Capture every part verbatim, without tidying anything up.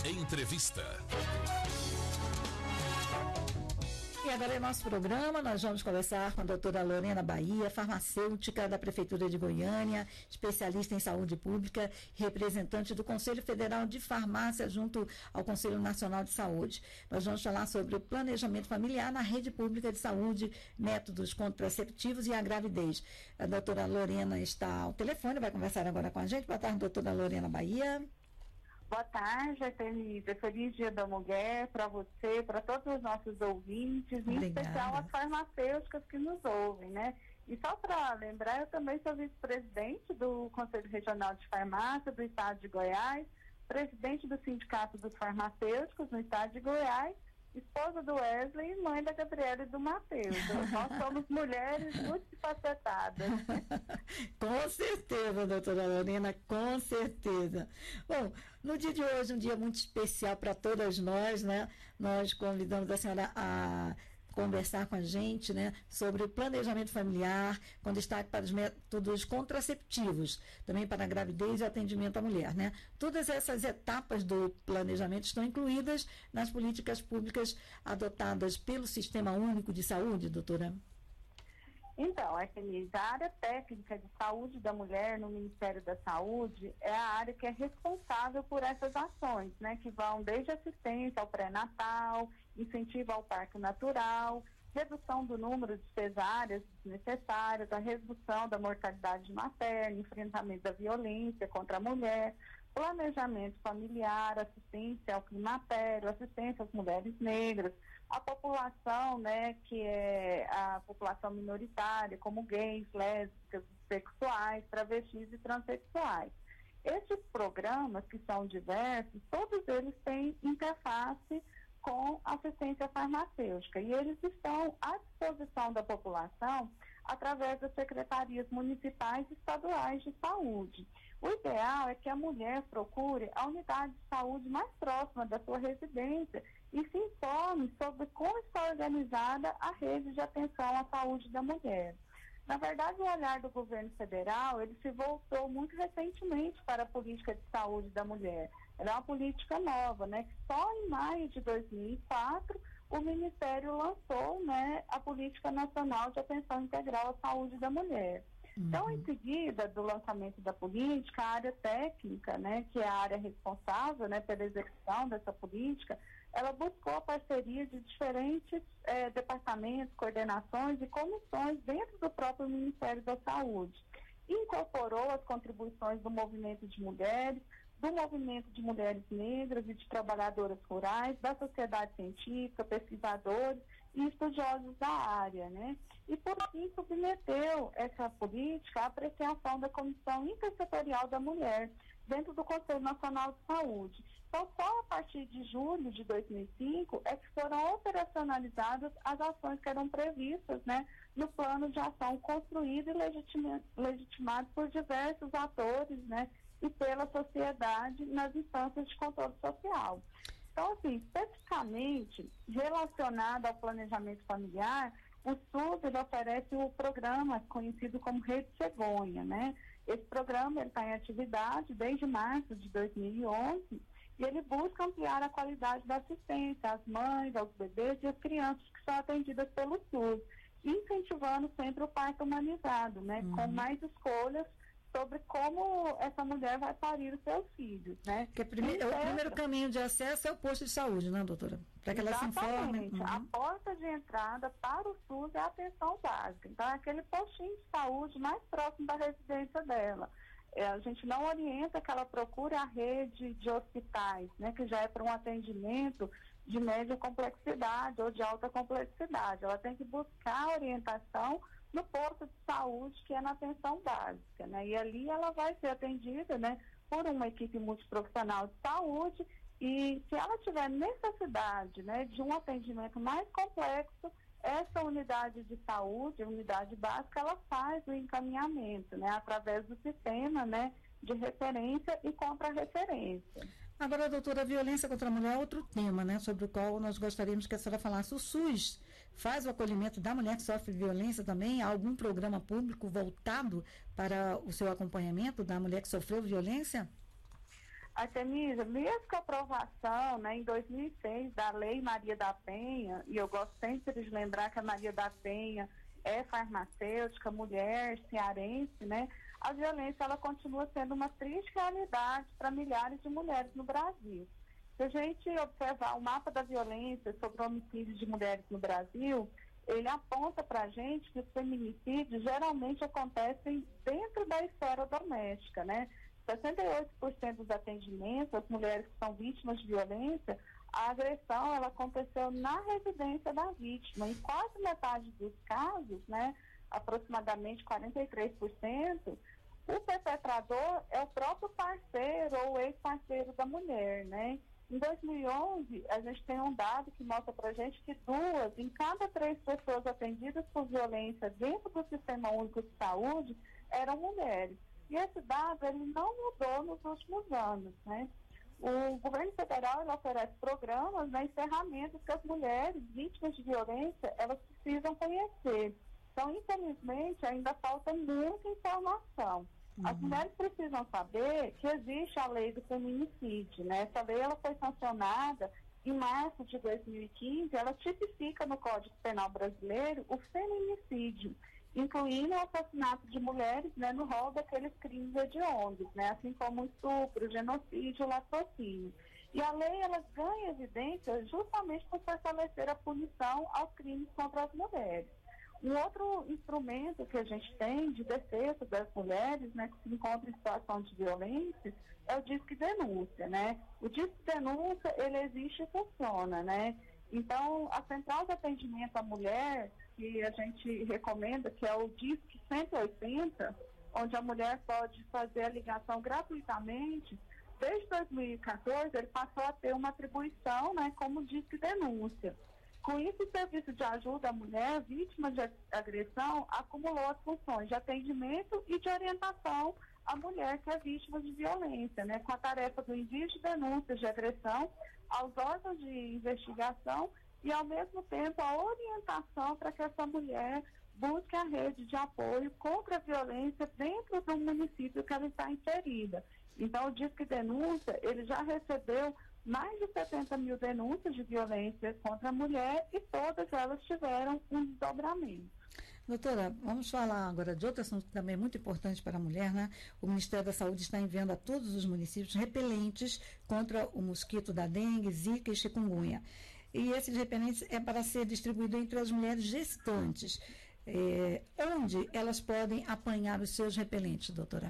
Entrevista. E agora é nosso programa, nós vamos conversar com a doutora Lorena Bahia, farmacêutica da Prefeitura de Goiânia, especialista em saúde pública, representante do Conselho Federal de Farmácia junto ao Conselho Nacional de Saúde. Nós vamos falar sobre o planejamento familiar na rede pública de saúde, métodos contraceptivos e a gravidez. A doutora Lorena está ao telefone, vai conversar agora com a gente. Boa tarde, doutora Lorena Bahia. Boa tarde, Artemisia. Feliz Dia da Mulher para você, para todos os nossos ouvintes, Obrigada. Em especial as farmacêuticas que nos ouvem, né? E só para lembrar, eu também sou vice-presidente do Conselho Regional de Farmácia do Estado de Goiás, presidente do Sindicato dos Farmacêuticos no Estado de Goiás, esposa do Wesley e mãe da Gabriela e do Matheus. Nós somos mulheres multifacetadas. Com certeza, doutora Lorena, com certeza. Bom, no dia de hoje, um dia muito especial para todas nós, né? Nós convidamos a senhora a conversar com a gente, né, sobre o planejamento familiar, com destaque para os métodos contraceptivos, também para a gravidez e o atendimento à mulher, né? Todas essas etapas do planejamento estão incluídas nas políticas públicas adotadas pelo Sistema Único de Saúde, doutora? Então, Artemisia, a área técnica de saúde da mulher no Ministério da Saúde é a área que é responsável por essas ações, né, que vão desde assistência ao pré-natal, incentivo ao parto natural, redução do número de cesáreas necessárias, a redução da mortalidade materna, enfrentamento da violência contra a mulher, planejamento familiar, assistência ao climatério, assistência às mulheres negras, a população, né, que é a população minoritária, como gays, lésbicas, sexuais, travestis e transexuais. Esses programas, que são diversos, todos eles têm interface com assistência farmacêutica e eles estão à disposição da população através das secretarias municipais e estaduais de saúde. O ideal é que a mulher procure a unidade de saúde mais próxima da sua residência e se informe sobre como está organizada a rede de atenção à saúde da mulher. Na verdade, o olhar do governo federal, ele se voltou muito recentemente para a política de saúde da mulher. Ela é uma política nova, né? Só em maio de dois mil e quatro o Ministério lançou, né, a Política Nacional de Atenção Integral à Saúde da Mulher. Uhum. Então, em seguida do lançamento da política, a área técnica, né, que é a área responsável, né, pela execução dessa política, ela buscou a parceria de diferentes eh, departamentos, coordenações e comissões dentro do próprio Ministério da Saúde. Incorporou as contribuições do movimento de mulheres, do movimento de mulheres negras e de trabalhadoras rurais, da sociedade científica, pesquisadores e estudiosos da área, né? E por fim submeteu essa política à apreciação da Comissão Intersetorial da Mulher, dentro do Conselho Nacional de Saúde. Então, só a partir de julho de dois mil e cinco é que foram operacionalizadas as ações que eram previstas, né, no plano de ação construído e legitima, legitimado por diversos atores, né, e pela sociedade nas instâncias de controle social. Então, assim, especificamente relacionado ao planejamento familiar, o SUS ele oferece o programa conhecido como Rede Cegonha, né? Esse programa está em atividade desde março de dois mil e onze e ele busca ampliar a qualidade da assistência às mães, aos bebês e às crianças que são atendidas pelo SUS, incentivando sempre o parto humanizado, né? Uhum. Com mais escolhas sobre como essa mulher vai parir os seus filhos, né? Que é prime- o primeiro caminho de acesso é o posto de saúde, né, doutora? Para que ela se informe. Uhum. A porta de entrada para o SUS é a atenção básica. Então, é aquele postinho de saúde mais próximo da residência dela. É, a gente não orienta que ela procure a rede de hospitais, né, que já é para um atendimento de média complexidade ou de alta complexidade. Ela tem que buscar orientação no posto de saúde, que é na atenção básica, né? E ali ela vai ser atendida, né, por uma equipe multiprofissional de saúde e se ela tiver necessidade, né, de um atendimento mais complexo, essa unidade de saúde, a unidade básica, ela faz o encaminhamento, né, através do sistema, né, de referência e contra-referência. Agora, doutora, a violência contra a mulher é outro tema, né, sobre o qual nós gostaríamos que a senhora falasse. O SUS faz o acolhimento da mulher que sofre violência também? Há algum programa público voltado para o seu acompanhamento da mulher que sofreu violência? Artemisa, mesmo com a aprovação, né, em dois mil e seis da Lei Maria da Penha, e eu gosto sempre de lembrar que a Maria da Penha é farmacêutica, mulher, cearense, né, a violência ela continua sendo uma triste realidade para milhares de mulheres no Brasil. Se a gente observar o mapa da violência sobre o homicídio de mulheres no Brasil, ele aponta para a gente que os feminicídios geralmente acontecem dentro da esfera doméstica, né? sessenta e oito por cento dos atendimentos, as mulheres que são vítimas de violência, a agressão ela aconteceu na residência da vítima. Em quase metade dos casos, né, aproximadamente quarenta e três por cento, o perpetrador é o próprio parceiro ou ex-parceiro da mulher, né? Em dois mil e onze, a gente tem um dado que mostra para a gente que duas em cada três pessoas atendidas por violência dentro do Sistema Único de Saúde eram mulheres. E esse dado ele não mudou nos últimos anos, né? O governo federal ele oferece programas, né, e ferramentas que as mulheres vítimas de violência elas precisam conhecer. Então, infelizmente, ainda falta muita informação. As uhum. mulheres precisam saber que existe a lei do feminicídio, né? Essa lei ela foi sancionada em março de dois mil e quinze, ela tipifica no Código Penal brasileiro o feminicídio, incluindo o assassinato de mulheres, né, no rol daqueles crimes hediondos, né, assim como o estupro, o genocídio, o latrocínio. E a lei ela ganha evidência justamente por fortalecer a punição aos crimes contra as mulheres. Um outro instrumento que a gente tem de defesa das mulheres, né, que se encontram em situação de violência, é o Disque Denúncia, né? O Disque Denúncia, ele existe e funciona, né? Então, a central de atendimento à mulher, que a gente recomenda, que é o Disque cento e oitenta, onde a mulher pode fazer a ligação gratuitamente, desde dois mil e quatorze, ele passou a ter uma atribuição, né, como Disque Denúncia. Com isso, o serviço de ajuda à mulher vítima de agressão acumulou as funções de atendimento e de orientação à mulher que é vítima de violência, né, com a tarefa do envio de denúncias de agressão aos órgãos de investigação e, ao mesmo tempo, a orientação para que essa mulher busque a rede de apoio contra a violência dentro do município que ela está inserida. Então, o Disque Denúncia, ele já recebeu mais de setenta mil denúncias de violência contra a mulher e todas elas tiveram um desdobramento. Doutora, vamos falar agora de outro assunto que também é muito importante para a mulher, né? O Ministério da Saúde está enviando a todos os municípios repelentes contra o mosquito da dengue, zika e chikungunya. E esses repelentes é para ser distribuído entre as mulheres gestantes. É, onde elas podem apanhar os seus repelentes, doutora?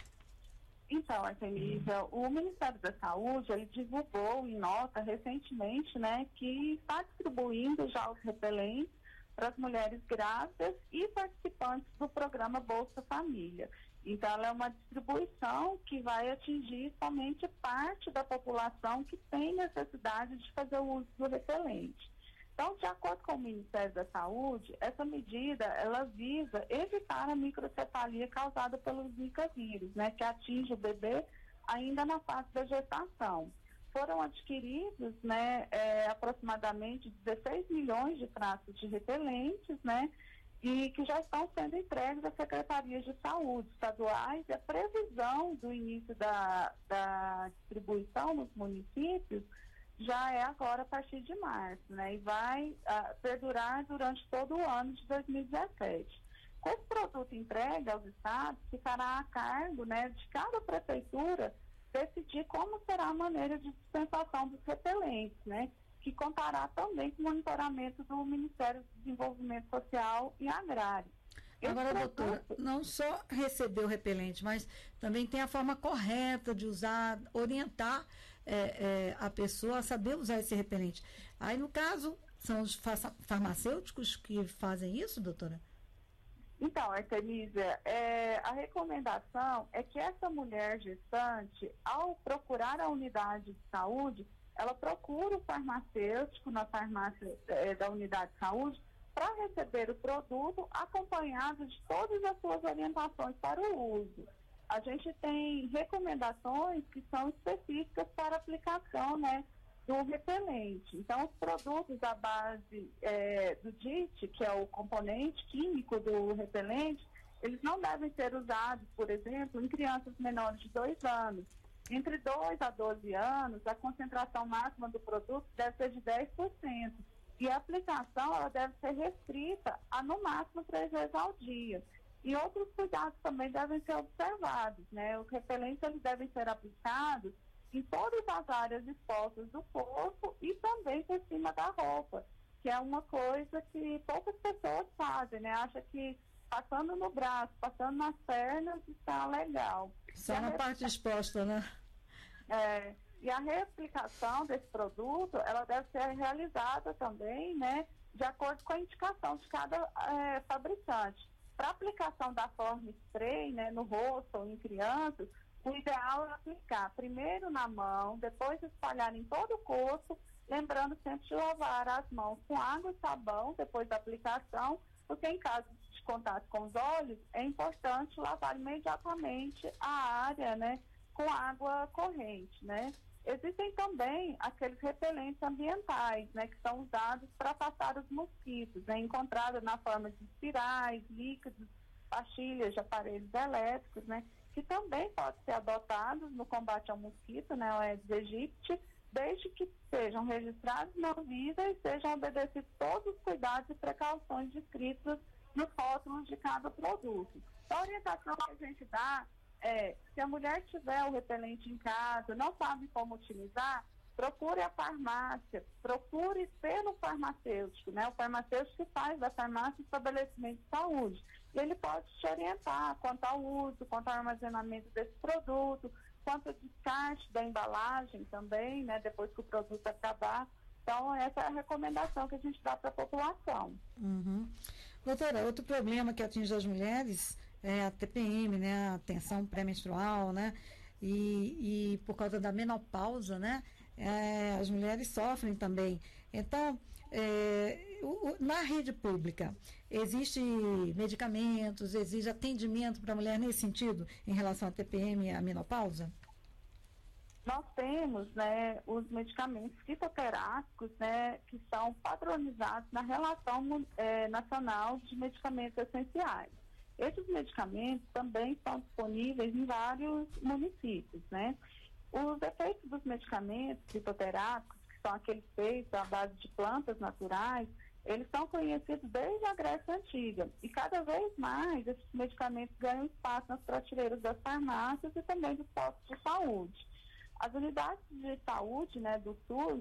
Então, Artemisa, o Ministério da Saúde, ele divulgou em nota recentemente, né, que está distribuindo já os repelentes para as mulheres grávidas e participantes do programa Bolsa Família. Então, ela é uma distribuição que vai atingir somente parte da população que tem necessidade de fazer o uso do repelente. Então, de acordo com o Ministério da Saúde, essa medida, ela visa evitar a microcefalia causada pelo Zika vírus, né, que atinge o bebê ainda na fase da gestação. Foram adquiridos, né, é, aproximadamente dezesseis milhões de frascos de repelentes, né, e que já estão sendo entregues às secretarias de saúde estaduais, e a previsão do início da, da distribuição nos municípios já é agora a partir de março, né? E vai uh, perdurar durante todo o ano de dois mil e dezessete. Com esse produto entregue aos estados, ficará a cargo, né, de cada prefeitura decidir como será a maneira de dispensação dos repelentes, né? Que contará também com o monitoramento do Ministério do Desenvolvimento Social e Agrário. Agora, doutora, não só receber o repelente, mas também tem a forma correta de usar, orientar é, é, a pessoa a saber usar esse repelente. Aí, no caso, são os farmacêuticos que fazem isso, doutora? Então, Artemisa, é, a recomendação é que essa mulher gestante, ao procurar a unidade de saúde, ela procura o farmacêutico na farmácia é, da unidade de saúde para receber o produto acompanhado de todas as suas orientações para o uso. A gente tem recomendações que são específicas para a aplicação, né, do repelente. Então, os produtos à base é, do D I T, que é o componente químico do repelente, eles não devem ser usados, por exemplo, em crianças menores de dois anos, Entre dois a doze anos, a concentração máxima do produto deve ser de dez por cento. E a aplicação ela deve ser restrita a, no máximo, três vezes ao dia. E outros cuidados também devem ser observados, né? Os repelentes eles devem ser aplicados em todas as áreas expostas do corpo e também por cima da roupa, que é uma coisa que poucas pessoas fazem, né? Acha que passando no braço, passando nas pernas, está legal. Só na parte exposta, né? É, e a reaplicação desse produto, ela deve ser realizada também, né, de acordo com a indicação de cada é, fabricante. Para aplicação da forma spray, né, no rosto ou em crianças, o ideal é aplicar primeiro na mão, depois espalhar em todo o corpo, lembrando sempre de lavar as mãos com água e sabão depois da aplicação, porque em caso de contato com os olhos, é importante lavar imediatamente a área, né, com água corrente, né? Existem também aqueles repelentes ambientais, né, que são usados para afastar os mosquitos, né, encontrados na forma de espirais, líquidos, pastilhas de aparelhos elétricos, né, que também podem ser adotados no combate ao mosquito, né, o Aedes aegypti, desde que sejam registrados na Anvisa e sejam obedecidos todos os cuidados e precauções descritos nos rótulos de cada produto. A orientação que a gente dá é, se a mulher tiver o repelente em casa, não sabe como utilizar, procure a farmácia, procure pelo farmacêutico, né? O farmacêutico que faz da farmácia estabelecimento de saúde. Ele pode te orientar quanto ao uso, quanto ao armazenamento desse produto, quanto ao descarte da embalagem também, né? Depois que o produto acabar. Então, essa é a recomendação que a gente dá para a população. Uhum. Doutora, outro problema que atinge as mulheres é a T P M, né, a tensão pré-menstrual, né, e, e por causa da menopausa, né, é, as mulheres sofrem também. Então, é, o, na rede pública, existe medicamentos, existe atendimento para a mulher nesse sentido, em relação à T P M e à menopausa? Nós temos, né, os medicamentos fitoterápicos, né, que são padronizados na Relação é, Nacional de Medicamentos Essenciais. Esses medicamentos também estão disponíveis em vários municípios, né? Os efeitos dos medicamentos fitoterápicos, que são aqueles feitos à base de plantas naturais, eles são conhecidos desde a Grécia Antiga. E cada vez mais esses medicamentos ganham espaço nas prateleiras das farmácias e também dos postos de saúde. As unidades de saúde, né, do SUS,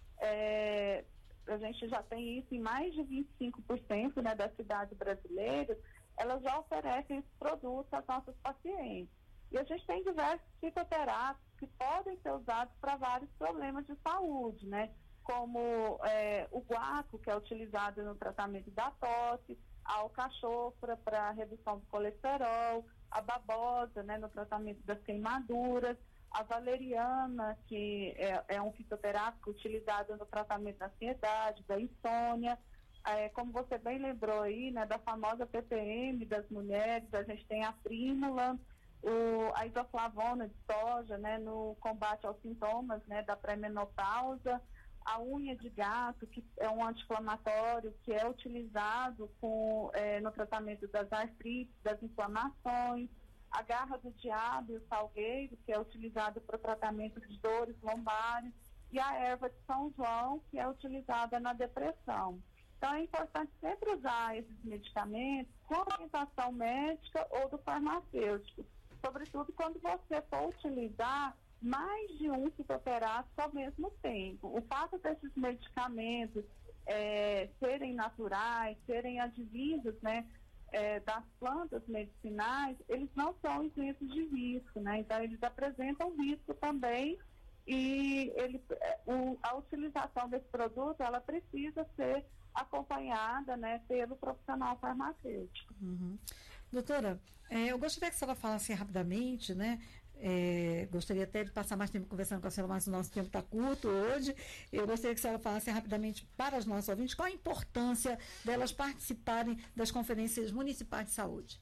é, a gente já tem isso em mais de vinte e cinco por cento, né, das cidades brasileiras, elas já oferecem esses produtos aos nossos pacientes. E a gente tem diversos fitoterápicos que podem ser usados para vários problemas de saúde, né? Como é, o guaco, que é utilizado no tratamento da tosse, a alcachofra para redução do colesterol, a babosa, né, no tratamento das queimaduras, a valeriana, que é, é um fitoterápico utilizado no tratamento da ansiedade, da insônia. É, como você bem lembrou aí, né, da famosa P P M das mulheres, a gente tem a prímula, o, a isoflavona de soja, né, no combate aos sintomas, né, da pré-menopausa, a unha de gato, que é um anti-inflamatório que é utilizado com, é, no tratamento das artrites, das inflamações, a garra do diabo e o salgueiro, que é utilizado para o tratamento de dores lombares, e a erva de São João, que é utilizada na depressão. Então, é importante sempre usar esses medicamentos com orientação médica ou do farmacêutico, sobretudo quando você for utilizar mais de um fitoterápico ao mesmo tempo. O fato desses medicamentos é, serem naturais, serem advindos, né, é, das plantas medicinais, eles não são isentos de risco, né? Então, eles apresentam risco também e ele, o, a utilização desse produto, ela precisa ser acompanhada, né, pelo profissional farmacêutico. Uhum. Doutora, é, eu gostaria que a senhora falasse rapidamente, né? É, gostaria até de passar mais tempo conversando com a senhora, mas o nosso tempo está curto hoje. Eu gostaria que a senhora falasse rapidamente para os nossos ouvintes qual a importância delas participarem das conferências municipais de saúde.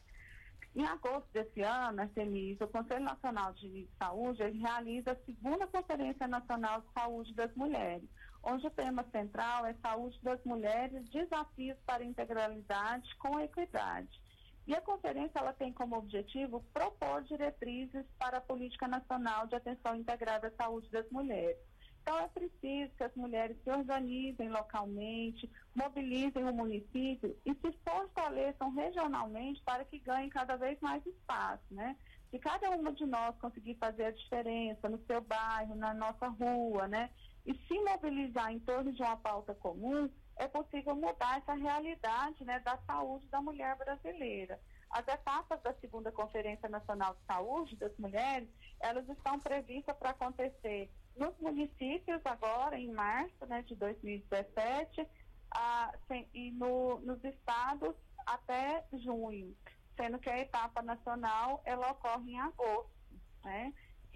Em agosto desse ano, Artemis, o Conselho Nacional de Saúde ele realiza a segunda Conferência Nacional de Saúde das Mulheres, onde o tema central é Saúde das Mulheres, Desafios para a Integralidade com Equidade. E a conferência ela tem como objetivo propor diretrizes para a Política Nacional de Atenção Integrada à Saúde das Mulheres. Então, é preciso que as mulheres se organizem localmente, mobilizem o município e se fortaleçam regionalmente para que ganhem cada vez mais espaço, né? Se cada uma de nós conseguir fazer a diferença no seu bairro, na nossa rua, né? E se mobilizar em torno de uma pauta comum, é possível mudar essa realidade, né, da saúde da mulher brasileira. As etapas da segunda Conferência Nacional de Saúde das Mulheres, elas estão previstas para acontecer nos municípios agora, em março, né, de dois mil e dezessete, ah, sem, e no, nos estados até junho, sendo que a etapa nacional ela ocorre em agosto, né?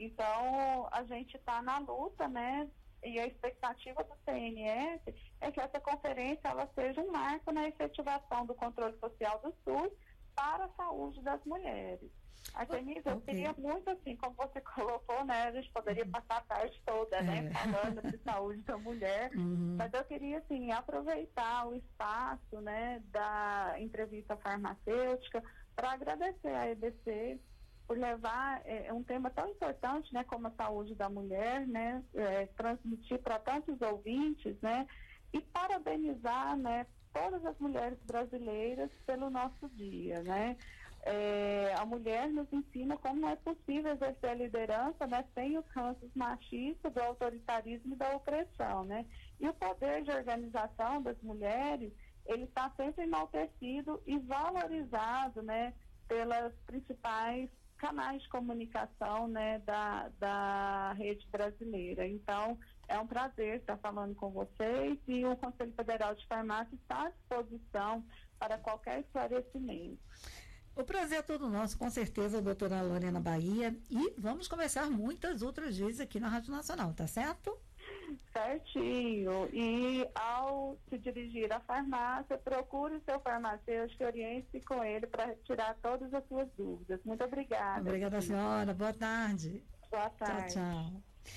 Então, a gente está na luta, né? E a expectativa do C N S é que essa conferência ela seja um marco na efetivação do controle social do SUS para a saúde das mulheres. Artemisa, okay. Eu queria muito, assim, como você colocou, né, a gente poderia uhum. passar a tarde toda, né, é. falando de saúde da mulher, uhum. mas eu queria, assim, aproveitar o espaço, né, da entrevista farmacêutica para agradecer à E B C por levar é, um tema tão importante, né, como a saúde da mulher, né, é, transmitir para tantos ouvintes, né, e parabenizar, né, todas as mulheres brasileiras pelo nosso dia, né. É, a mulher nos ensina como é possível exercer a liderança, né, sem os ranços machistas, do autoritarismo e da opressão, né. E o poder de organização das mulheres, ele está sempre enaltecido e valorizado, né, pelas principais canais de comunicação, né, da, da rede brasileira. Então, é um prazer estar falando com vocês e o Conselho Federal de Farmácia está à disposição para qualquer esclarecimento. O prazer é todo nosso, com certeza, doutora Lorena Bahia, e vamos conversar muitas outras vezes aqui na Rádio Nacional, tá certo? Certinho. E ao se dirigir à farmácia, procure o seu farmacêutico e oriente-se com ele para tirar todas as suas dúvidas. Muito obrigada. Obrigada, senhora. Boa tarde. Boa tarde. Tchau, tchau.